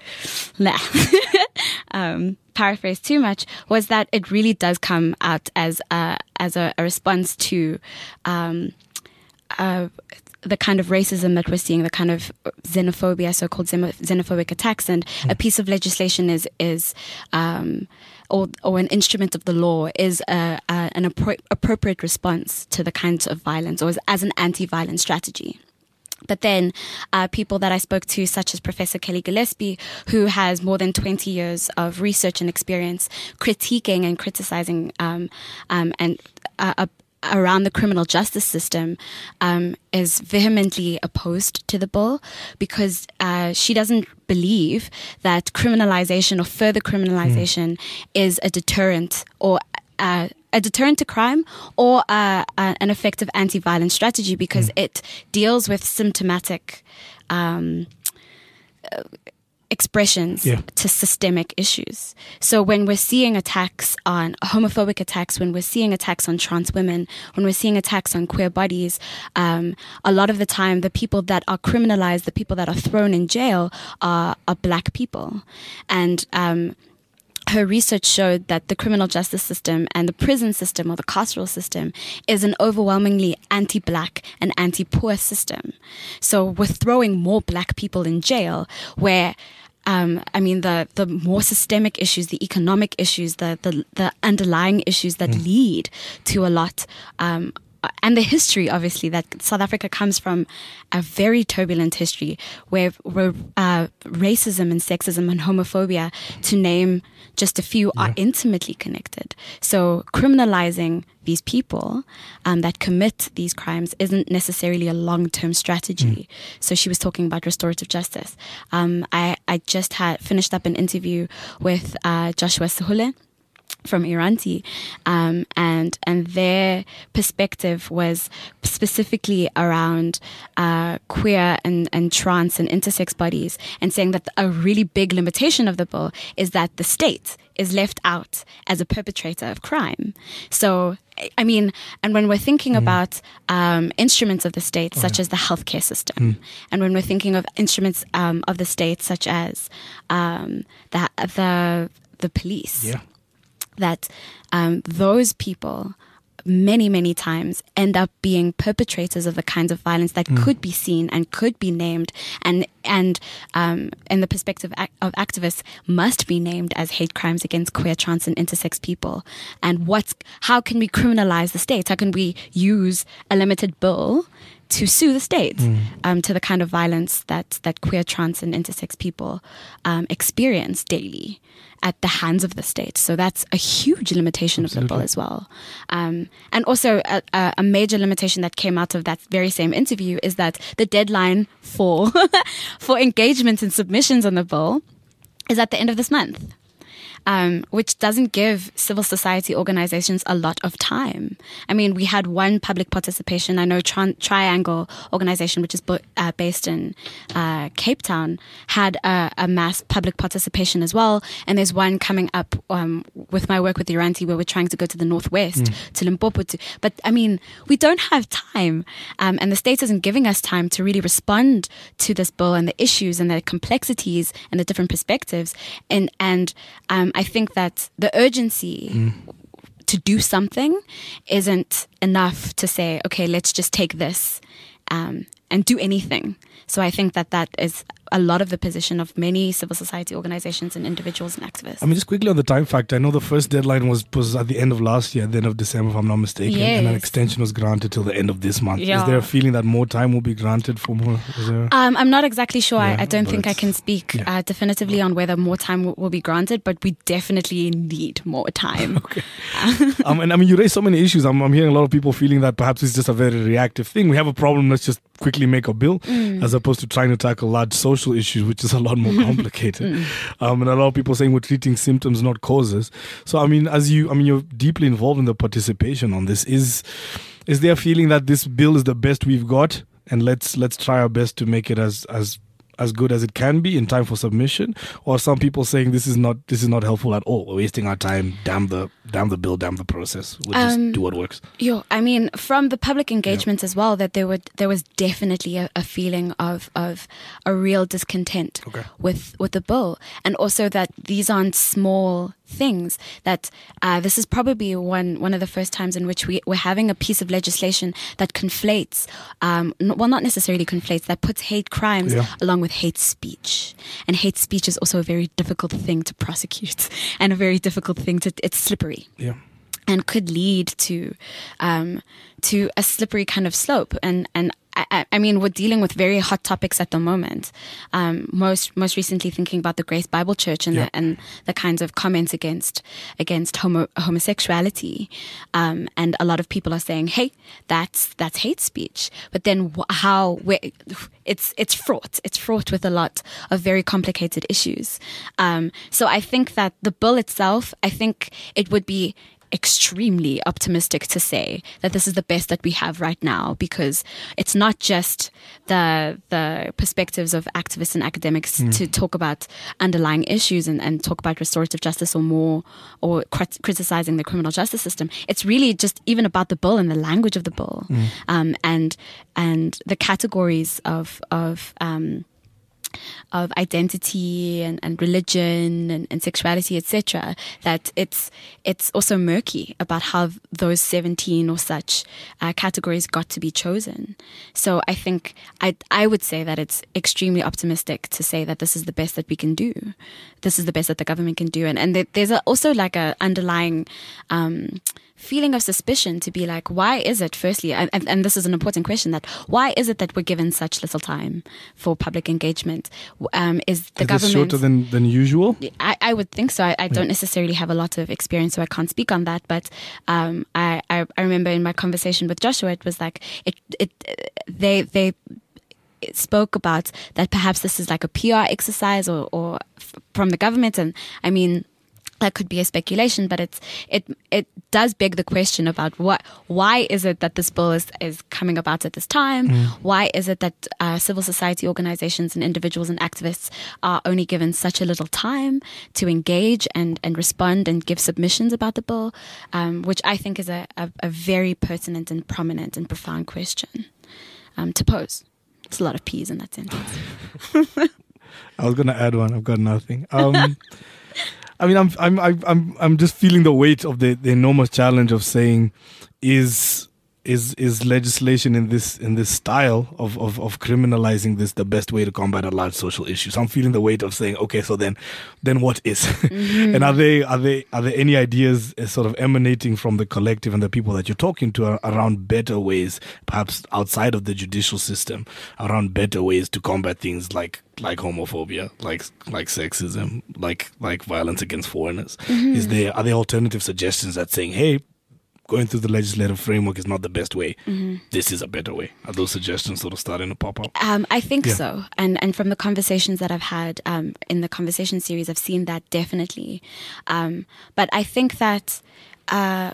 um, paraphrase too much, was that it really does come out as a, as a, a response to um, uh, the kind of racism that we're seeing, the kind of xenophobia, so-called xenophobic attacks, and mm. a piece of legislation is is um, or or an instrument of the law is a, a, an appro- appropriate response to the kinds of violence, or as, as an anti-violence strategy. But then uh, people that I spoke to, such as Professor Kelly Gillespie, who has more than twenty years of research and experience critiquing and criticizing um, um, and uh, uh, around the criminal justice system, um, is vehemently opposed to the bill, because uh, she doesn't believe that criminalization or further criminalization mm. is a deterrent or uh, a deterrent to crime, or uh, uh, an effective anti-violence strategy, because mm. it deals with symptomatic um, uh, expressions yeah. to systemic issues. So when we're seeing attacks on homophobic attacks, when we're seeing attacks on trans women, when we're seeing attacks on queer bodies, um, a lot of the time the people that are criminalized, the people that are thrown in jail are, are black people. And um, her research showed that the criminal justice system and the prison system or the carceral system is an overwhelmingly anti-black and anti-poor system. So we're throwing more black people in jail where Um, I mean, the, the more systemic issues, the economic issues, the, the, the underlying issues that mm. lead to a lot, um, and the history, obviously, that South Africa comes from a very turbulent history where, where uh, racism and sexism and homophobia, to name just a few, yeah. are intimately connected. So criminalizing these people um, that commit these crimes isn't necessarily a long-term strategy. Mm. So she was talking about restorative justice. Um, I, I just had finished up an interview with uh, Joshua Sihule from Iranti, um, and and their perspective was specifically around uh, queer and, and trans and intersex bodies, and saying that a really big limitation of the bill is that the state is left out as a perpetrator of crime. So, I mean, and when we're thinking mm. about um, instruments of the state, oh, such yeah. as the healthcare system, mm. and when we're thinking of instruments um, of the state, such as um, the the the police. Yeah. That um, those people many, many times end up being perpetrators of the kinds of violence that mm. could be seen and could be named, and and um, in the perspective of activists, must be named as hate crimes against queer, trans, and intersex people. And what's how can we criminalize the state? How can we use a limited bill to sue the state mm. um, to the kind of violence that that queer, trans, and intersex people um, experience daily at the hands of the state? So that's a huge limitation Absolutely. Of the bill as well. Um, and also a, a major limitation that came out of that very same interview is that the deadline for for engagement and submissions on the bill is at the end of this month. Um, which doesn't give civil society organizations a lot of time. I mean, we had one public participation. I know Tri- Triangle organization, which is bo- uh, based in uh, Cape Town, had a, a mass public participation as well. And there's one coming up um, with my work with Iranti, where we're trying to go to the Northwest, mm. to Limpopo. To, but I mean, we don't have time. Um, and the state isn't giving us time to really respond to this bill and the issues and the complexities and the different perspectives. And, and um, I think that the urgency mm. to do something isn't enough to say, okay, let's just take this um, and do anything. So I think that that is a lot of the position of many civil society organizations and individuals and activists. I mean, just quickly on the time factor, I know the first deadline was, was at the end of last year, the end of December, if I'm not mistaken, yes. and an extension was granted till the end of this month. Yeah. Is there a feeling that more time will be granted for more? Is there... um, I'm not exactly sure. Yeah, I, I don't think I it's... can speak yeah. uh, definitively on whether more time w- will be granted, but we definitely need more time. okay. um, and I mean, you raised so many issues. I'm, I'm hearing a lot of people feeling that perhaps it's just a very reactive thing. We have a problem, let's just quickly make a bill, mm. as opposed to trying to tackle large social issues, which is a lot more complicated. mm. um, and a lot of people saying we're treating symptoms, not causes. So, I mean, as you, I mean, you're deeply involved in the participation on this. Is is there a feeling that this bill is the best we've got, and let's let's try our best to make it as as as good as it can be in time for submission? Or some people saying this is not this is not helpful at all, we're wasting our time, damn the damn the bill, damn the process, we'll just um, do what works? Yo, I mean, from the public engagement yeah. as well, that there would there was definitely a, a feeling of of a real discontent okay. with with the bill, and also that these aren't small things, that uh, this is probably one one of the first times in which we, we're having a piece of legislation that conflates, um, n- well, not necessarily conflates, that puts hate crimes yeah. along with hate speech. And hate speech is also a very difficult thing to prosecute, and a very difficult thing to, it's slippery. Yeah. And could lead to um, to a slippery kind of slope. And and I, I mean, we're dealing with very hot topics at the moment. Um, most most recently, thinking about the Grace Bible Church and yeah. the, and the kinds of comments against against homo, homosexuality. Um, and a lot of people are saying, "Hey, that's that's hate speech." But then wh- how? Where, it's it's fraught. It's fraught with a lot of very complicated issues. Um, so I think that the bill itself, I think it would be extremely optimistic to say that this is the best that we have right now, because it's not just the the perspectives of activists and academics mm. to talk about underlying issues and, and talk about restorative justice or more, or crit- criticizing the criminal justice system. It's really just even about the bill and the language of the bill, mm. um, and and the categories of of um, of identity and, and religion and, and sexuality, et cetera, that it's it's also murky about how those seventeen or such uh, categories got to be chosen. So I think I I would say that it's extremely optimistic to say that this is the best that we can do. This is the best that the government can do, and and there's a, also like a underlying Um, feeling of suspicion to be like, why is it, firstly, and, and this is an important question, that why is it that we're given such little time for public engagement? Um, is the is government this shorter than, than usual? I, I would think so. I, I don't Yeah. necessarily have a lot of experience, so I can't speak on that. But um, I, I, I remember in my conversation with Joshua, it was like it, it, they, they. It spoke about that perhaps this is like a P R exercise or, or f- from the government, and I mean, that could be a speculation, but it's it it does beg the question about what why is it that this bill is, is coming about at this time? Mm. Why is it that uh, civil society organizations and individuals and activists are only given such a little time to engage and, and respond and give submissions about the bill, um, which I think is a, a, a very pertinent and prominent and profound question um, to pose. It's a lot of P's in that sentence. I was going to add one. I've got nothing. Um, I mean, I'm, I'm, I'm, I'm, I'm just feeling the weight of the, the enormous challenge of saying, is, is, is legislation in this, in this style of, of, of criminalizing this the best way to combat a large social issue? So I'm feeling the weight of saying, okay, so then, then what is? Mm-hmm. And are they, are they, are there any ideas uh, sort of emanating from the collective and the people that you're talking to are, around better ways, perhaps outside of the judicial system, around better ways to combat things like like homophobia, like like sexism, like like violence against foreigners? Mm-hmm. Is there are there alternative suggestions that saying, hey, going through the legislative framework is not the best way. Mm-hmm. This is a better way. Are those suggestions sort of starting to pop up? Um, I think Yeah. so. And and from the conversations that I've had um, in the conversation series, I've seen that definitely. Um, but I think that uh,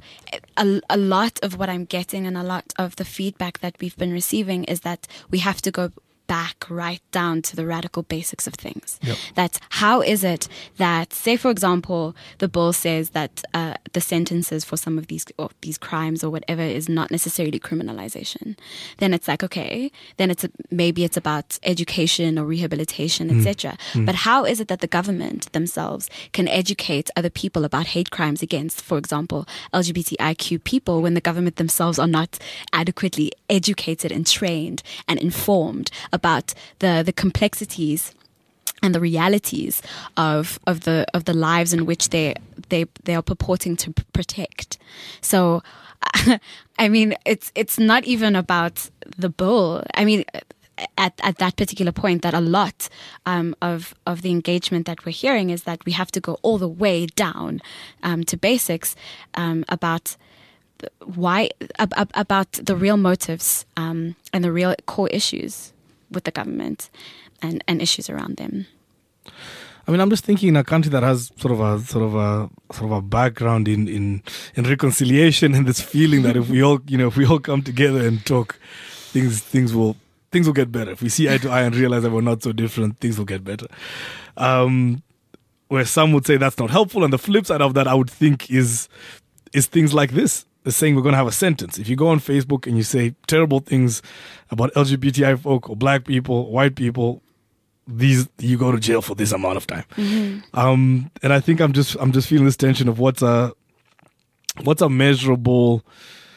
a, a lot of what I'm getting and a lot of the feedback that we've been receiving is that we have to go back right down to the radical basics of things. Yep. That how is it that, say for example, the bill says that uh, the sentences for some of these or these crimes or whatever is not necessarily criminalization. Then it's like, okay, then it's a, maybe it's about education or rehabilitation, et cetera. Mm. But how is it that the government themselves can educate other people about hate crimes against, for example, L G B T I Q people when the government themselves are not adequately educated and trained and informed about the, the complexities and the realities of of the of the lives in which they they they are purporting to p- protect. So, I mean, it's it's not even about the bill. I mean, at at that particular point, that a lot um, of of the engagement that we're hearing is that we have to go all the way down um, to basics um, about. Why ab- about the real motives um, and the real core issues with the government and, and issues around them. I mean, I'm just thinking in a country that has sort of a sort of a sort of a background in, in, in reconciliation and this feeling that if we all you know if we all come together and talk, things things will things will get better. If we see eye to eye and realize that we're not so different, things will get better. Um, where some would say that's not helpful, and the flip side of that, I would think is is things like this. They're saying we're going to have a sentence. If you go on Facebook and you say terrible things about L G B T I folk or black people, white people, these you go to jail for this amount of time. Mm-hmm. Um, and I think I'm just I'm just feeling this tension of what's a what's a measurable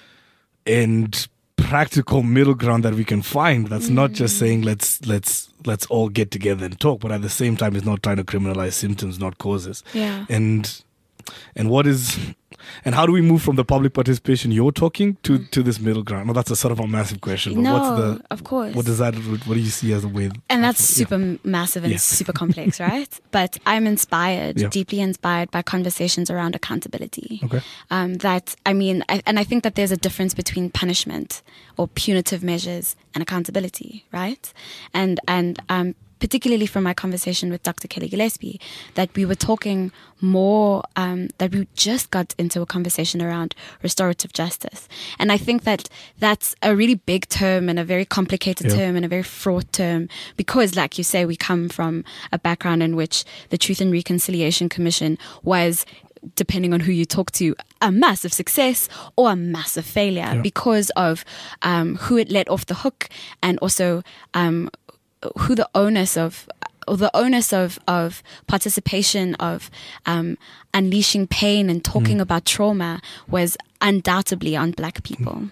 and practical middle ground that we can find. That's mm-hmm. not just saying let's let's let's all get together and talk, but at the same time, it's not trying to criminalize symptoms, not causes. Yeah. And and what is and how do we move from the public participation you're talking to, to this middle ground? No, that's a sort of a massive question. But no, what's the, of course. What does that? What do you see as a way? And that's yeah. super massive and Yeah. super complex, right? But I'm inspired, Yeah. deeply inspired by conversations around accountability. Okay. Um, that I mean, I, and I think that there's a difference between punishment or punitive measures and accountability, right? And and um. particularly from my conversation with Doctor Kelly Gillespie, that we were talking more, um, that we just got into a conversation around restorative justice. And I think that that's a really big term and a very complicated Yeah. term and a very fraught term because, like you say, we come from a background in which the Truth and Reconciliation Commission was, depending on who you talk to, a massive success or a massive failure Yeah. because of um, who it let off the hook and also um, who the onus of or the onus of of participation of um, unleashing pain and talking mm. about trauma was undoubtedly on Black people. Mm.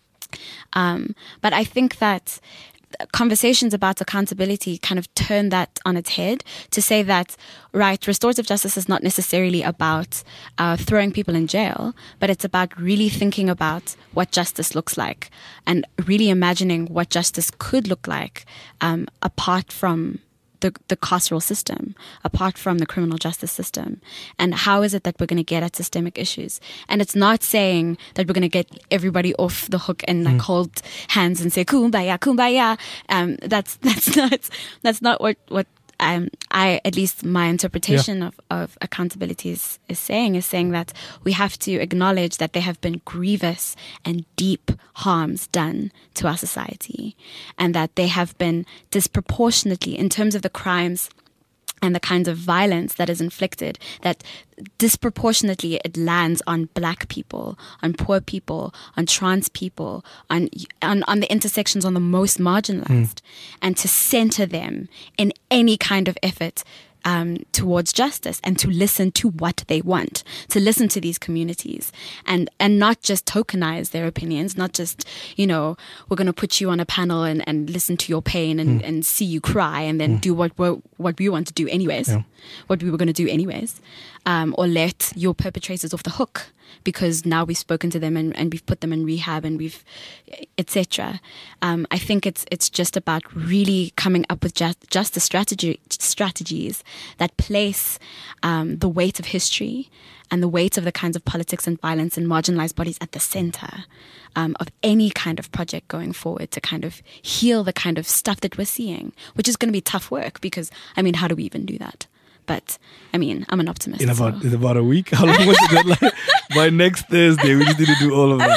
Um, but I think that conversations about accountability kind of turn that on its head to say that, right, restorative justice is not necessarily about uh, throwing people in jail, but it's about really thinking about what justice looks like and really imagining what justice could look like um, apart from the, the carceral system, apart from the criminal justice system. And how is it that we're going to get at systemic issues? And it's not saying that we're going to get everybody off the hook and like mm. hold hands and say kumbaya, kumbaya. Um, that's that's not that's not what what um, I at least my interpretation yeah. of, of accountability is, is saying is saying that we have to acknowledge that there have been grievous and deep harms done to our society, and that they have been disproportionately in terms of the crimes and the kinds of violence that is inflicted, that disproportionately it lands on Black people, on poor people, on trans people, on on, on the intersections on the most marginalized, mm. and to center them in any kind of effort Um, towards justice, and to listen to what they want, to listen to these communities, and and not just tokenize their opinions, not just, you know, we're going to put you on a panel and, and listen to your pain and, mm. and see you cry and then mm. do what we're, what we want to do anyways, yeah. what we were going to do anyways, um, or let your perpetrators off the hook because now we've spoken to them and, and we've put them in rehab and we've, et cetera. Um, I think it's it's just about really coming up with just, justice strategy strategies that place um, the weight of history and the weight of the kinds of politics and violence and marginalized bodies at the center um, of any kind of project going forward to kind of heal the kind of stuff that we're seeing, which is going to be tough work because, I mean, how do we even do that? But, I mean, I'm an optimist. In about, so. in about a week? How long was the deadline? By next Thursday, we just need to do all of that.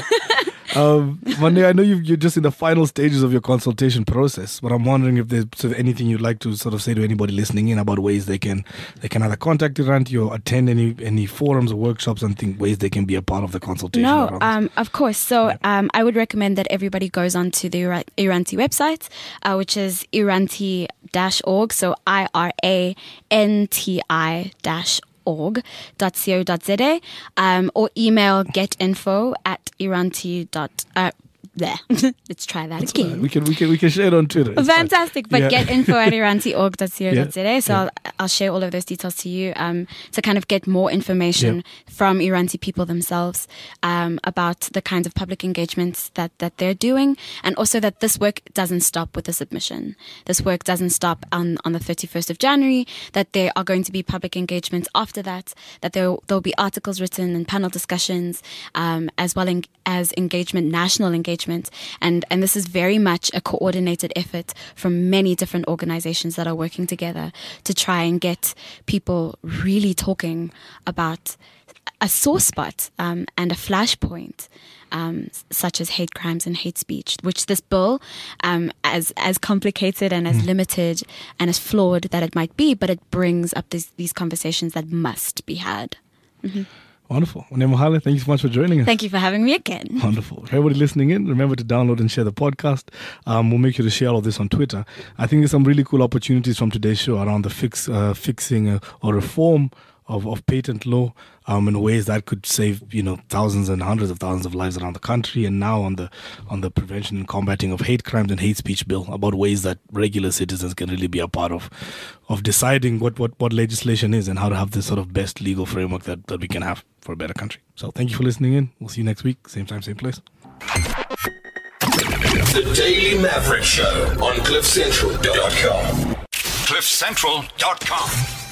Um, Monday, I know you've, you're just in the final stages of your consultation process, but I'm wondering if there's sort of anything you'd like to sort of say to anybody listening in about ways they can they can either contact Iranti or attend any any forums or workshops and think ways they can be a part of the consultation. No, um, of course. So yeah. um, I would recommend that everybody goes onto the Iranti website, uh, which is iranti dash org. So I R A N T I dash org dot co dot za, um, or email getinfo at iranti dot uh, there. Let's try that That's again. Right. We can we can we can share it on Twitter. It's Fantastic. fine. But yeah. get info at iranti org dot co dot za. Yeah. So yeah. I'll I'll share all of those details to you um, to kind of get more information yeah. from Iranti people themselves um, about the kinds of public engagements that, that they're doing, and also that this work doesn't stop with the submission. This work doesn't stop on, on the thirty-first of January, that there are going to be public engagements after that, that there there'll be articles written and panel discussions, um, as well in, as engagement, national engagement. And, and this is very much a coordinated effort from many different organizations that are working together to try and get people really talking about a sore spot um, and a flashpoint, um, such as hate crimes and hate speech, which this bill, um, as as complicated and as mm. limited and as flawed that it might be, but it brings up these, these conversations that must be had. Mm-hmm. Wonderful. Mohale, thank you so much for joining us. Thank you for having me again. Wonderful. Everybody listening in, remember to download and share the podcast. Um, we'll make sure to share all of this on Twitter. I think there's some really cool opportunities from today's show around the fix, uh, fixing uh, or reform of, of patent law um, in ways that could save, you know, thousands and hundreds of thousands of lives around the country, and now on the on the prevention and combating of hate crimes and hate speech bill, about ways that regular citizens can really be a part of of deciding what, what, what legislation is and how to have this sort of best legal framework that, that we can have for a better country. So thank you for listening in. We'll see you next week, same time, same place. The Daily Maverick Show on cliff central dot com. cliff central dot com.